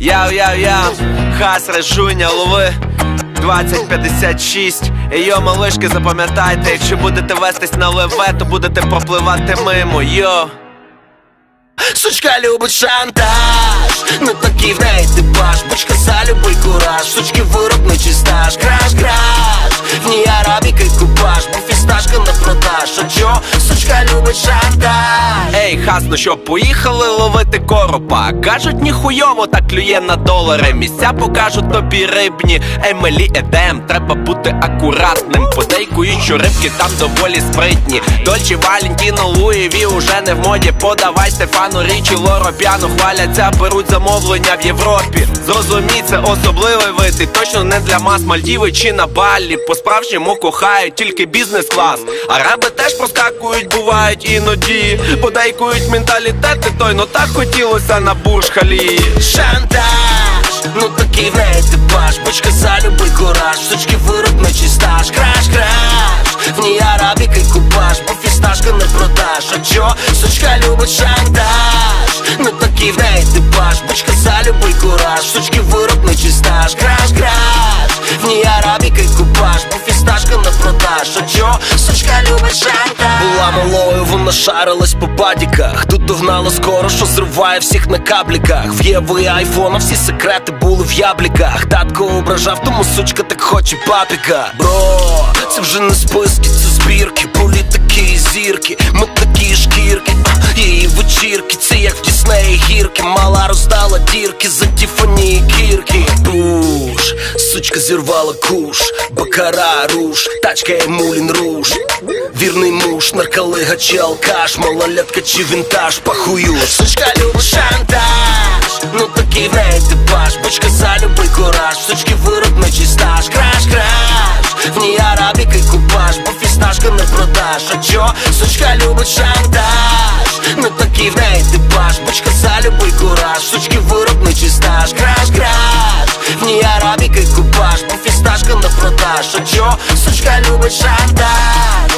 Яу, Хас, Режуня, лови 2056. Йо, малишки, запам'ятайте, якщо будете вестись на леве, то будете пропливати мимо, йо. Сучка любить шантаж, ну такий в неї типаж. Бочка за любий кураж, сучки виробничий стаж. Краш, в ній арабіка й купаж, бо фісташка на продаж. А чо? Сучка любить шантаж. Ей, Хас, ну що, поїхали ловити коропа? Кажуть, ніхуйово так клює на долари. Місця покажуть тобі рибні. Емелі Едем, треба бути акуратним. Подейкують, що рибки там доволі спритні. Дольче Валентіно, Луї Ві уже не в моді. Подавай Стефану Річі, Лоро Піано. Хваляться, беруть замовлення в Європі. Зрозумій, це особливий вид, і точно не для мас. Мальдіви чи на Балі по-справжньому кохають тільки бізнес-клас. Араби теж проскакують, бувають іноді. Подейкують менталітети той, ну так хотілося на Бурж-Халії. Шантаж, ну такий в неї типаж. Бочка за любий кураж, сучки виробничий стаж. Краш, в ній арабіка й купаж, бо фісташка не продаж. А чо? Сучка любить шантаж, ну такий в неї типаж. Бочка за любий кураж, сучки виробничий стаж. Краш, в ній арабіка й купаж, бо фісташка не продаж. А чо? Сучка любить шантаж. Була малою, вона шарилась по падіках. Тут догнала скоро, що зриває всіх на кабліках. В Єви і айфона всі секрети були в ябліках. Татко ображав, тому сучка так хоче папіка. Бро, це вже не списки, це збірки. Політики і зірки, ми такі шкірки. Її вечірки, це як в Діснеї гірки. Мала роздала дірки за Тіфані і Кірки. Буш, сучка зірвала куш. Бакара, руш, тачка і Мулін Руш. Вірний муж, нарколига чи алкаш. Малолетка чи вінтаж, похую. Сучка любить шантаж, ну такий в неї типаж. Бочка за любий кураж, сучки виробничий стаж. Краш, в ній арабіка й купаж, бо фісташка не продаж. А чо? Сучка любить шантаж, ну такий в неї типаж. Бочка за любий кураж, сучки виробничий стаж. Краш, в ній арабіка й купаж, бо фісташка не продаж. А чо? Сучка любить шантаж.